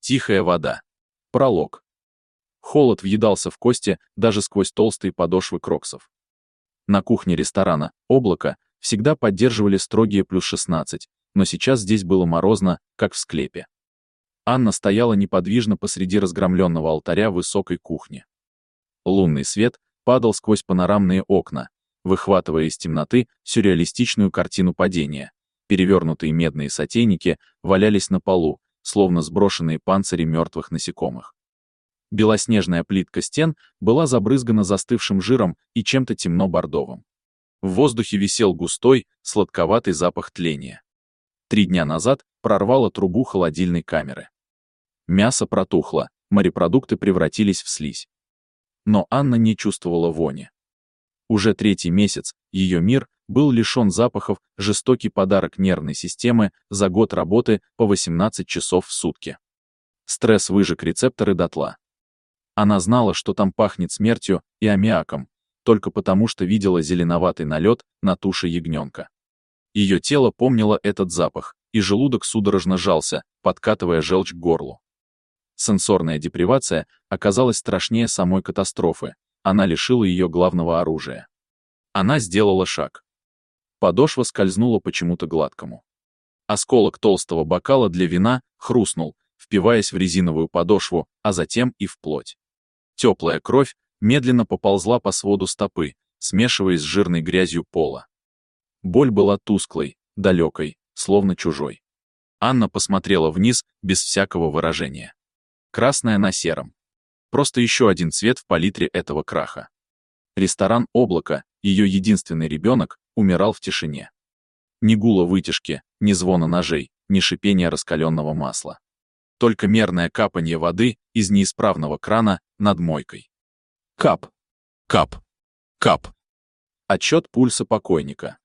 Тихая вода. Пролог. Холод въедался в кости даже сквозь толстые подошвы кроксов. На кухне ресторана «Облако» всегда поддерживали строгие +16, но сейчас здесь было морозно, как в склепе. Анна стояла неподвижно посреди разгромленного алтаря высокой кухни. Лунный свет падал сквозь панорамные окна, выхватывая из темноты сюрреалистичную картину падения. Перевернутые медные сотейники валялись на полу, словно сброшенные панцири мертвых насекомых. Белоснежная плитка стен была забрызгана застывшим жиром и чем-то темно-бордовым. В воздухе висел густой, сладковатый запах тления. 3 дня назад прорвало трубу холодильной камеры. Мясо протухло, морепродукты превратились в слизь. Но Анна не чувствовала вони. Уже 3-й месяц ее мир был лишен запахов, жестокий подарок нервной системы за год работы по 18 часов в сутки. Стресс выжег рецепторы дотла. Она знала, что там пахнет смертью и аммиаком, только потому что видела зеленоватый налет на туше ягненка. Ее тело помнило этот запах, и желудок судорожно сжался, подкатывая желчь к горлу. Сенсорная депривация оказалась страшнее самой катастрофы, она лишила ее главного оружия. Она сделала шаг. Подошва скользнула почему-то гладкому. Осколок толстого бокала для вина хрустнул, впиваясь в резиновую подошву, а затем и в плоть. Теплая кровь медленно поползла по своду стопы, смешиваясь с жирной грязью пола. Боль была тусклой, далекой, словно чужой. Анна посмотрела вниз без всякого выражения. Красное на сером. Просто еще один цвет в палитре этого краха. Ресторан «Облако», ее единственный ребенок, умирал в тишине. Ни гула вытяжки, ни звона ножей, ни шипения раскаленного масла. Только мерное капанье воды из неисправного крана над мойкой. Кап, кап, кап. Отсчет пульса покойника.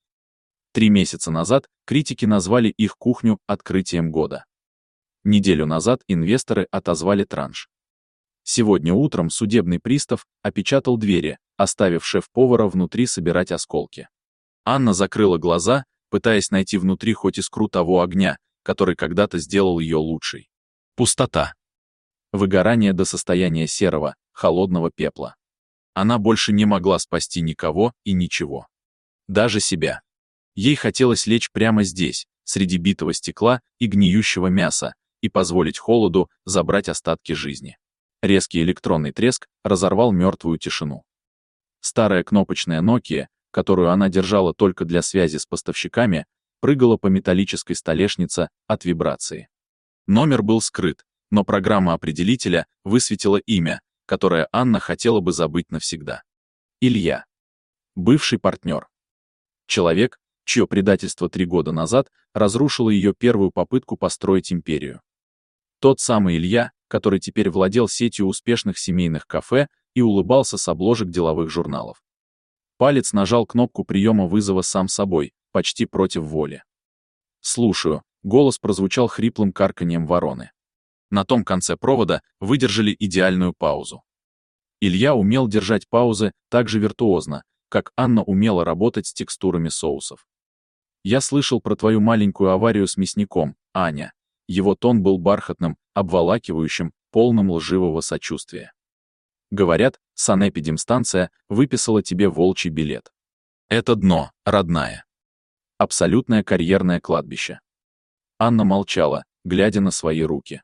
3 месяца назад критики назвали их кухню открытием года. Неделю назад инвесторы отозвали транш. Сегодня утром судебный пристав опечатал двери, оставив шеф-повара внутри собирать осколки. Анна закрыла глаза, пытаясь найти внутри хоть искру того огня, который когда-то сделал ее лучшей. Пустота. Выгорание до состояния серого, холодного пепла. Она больше не могла спасти никого и ничего. Даже себя. Ей хотелось лечь прямо здесь, среди битого стекла и гниющего мяса, и позволить холоду забрать остатки жизни. Резкий электронный треск разорвал мертвую тишину. Старая кнопочная Nokia, которую она держала только для связи с поставщиками, прыгала по металлической столешнице от вибрации. Номер был скрыт, но программа определителя высветила имя, которое Анна хотела бы забыть навсегда. Илья. Бывший партнер. Человек, чье предательство 3 года назад разрушило ее первую попытку построить империю. Тот самый Илья, который теперь владел сетью успешных семейных кафе и улыбался с обложек деловых журналов. Палец нажал кнопку приема вызова сам собой, почти против воли. «Слушаю», — голос прозвучал хриплым карканьем вороны. На том конце провода выдержали идеальную паузу. Илья умел держать паузы так же виртуозно, как Анна умела работать с текстурами соусов. «Я слышал про твою маленькую аварию с мясником, Аня». Его тон был бархатным, обволакивающим, полным лживого сочувствия. «Говорят, санэпидемстанция выписала тебе волчий билет. Это дно, родная. Абсолютное карьерное кладбище». Анна молчала, глядя на свои руки.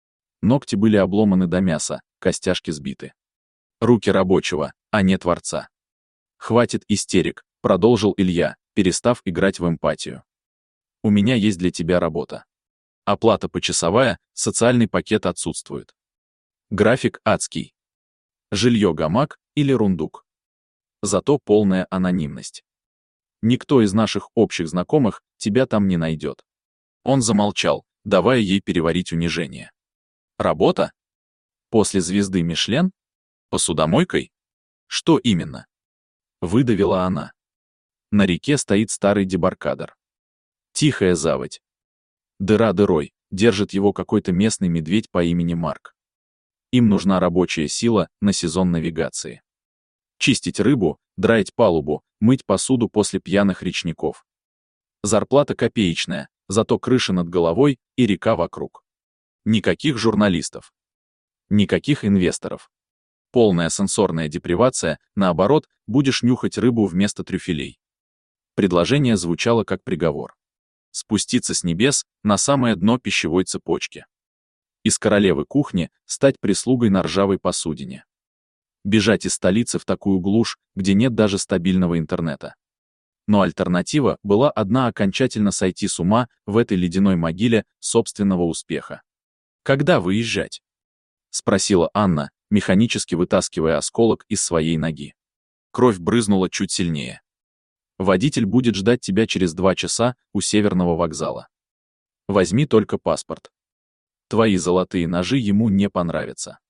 Ногти были обломаны до мяса, костяшки сбиты. Руки рабочего, а не творца. «Хватит истерик», — продолжил Илья, перестав играть в эмпатию. «У меня есть для тебя работа. Оплата почасовая, социальный пакет отсутствует. График адский. Жилье гамак или рундук. Зато полная анонимность. Никто из наших общих знакомых тебя там не найдет». Он замолчал, давая ей переварить унижение. «Работа? После звезды Мишлен? Посудомойкой? Что именно?» Выдавила она. На реке стоит старый дебаркадер. Тихая заводь. Дыра дырой, держит его какой-то местный медведь по имени Марк. Им нужна рабочая сила на сезон навигации. Чистить рыбу, драить палубу, мыть посуду после пьяных речников. Зарплата копеечная, зато крыша над головой и река вокруг. Никаких журналистов. Никаких инвесторов. Полная сенсорная депривация, наоборот, будешь нюхать рыбу вместо трюфелей. Предложение звучало как приговор. Спуститься с небес на самое дно пищевой цепочки. Из королевы кухни стать прислугой на ржавой посудине. Бежать из столицы в такую глушь, где нет даже стабильного интернета. Но альтернатива была одна: окончательно сойти с ума в этой ледяной могиле собственного успеха. «Когда выезжать?» — спросила Анна, механически вытаскивая осколок из своей ноги. Кровь брызнула чуть сильнее. «Водитель будет ждать тебя через 2 часа у Северного вокзала. Возьми только паспорт. Твои золотые ножи ему не понравятся».